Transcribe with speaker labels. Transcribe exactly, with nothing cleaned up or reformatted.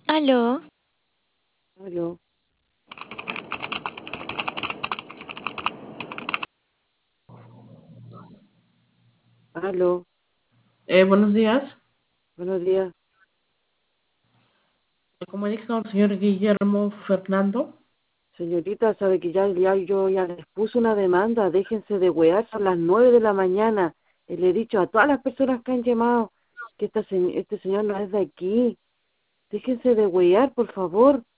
Speaker 1: Aló,
Speaker 2: Aló, aló,
Speaker 3: Eh, buenos días.
Speaker 2: buenos días.
Speaker 3: Me comunico con el señor Guillermo Fernando.
Speaker 2: Señorita, sabe que ya, ya yo ya les puse una demanda, déjense de wear, son las nueve de la mañana. Y le he dicho a todas las personas que han llamado que esta se- este señor no es de aquí. Déjense de wear, por favor.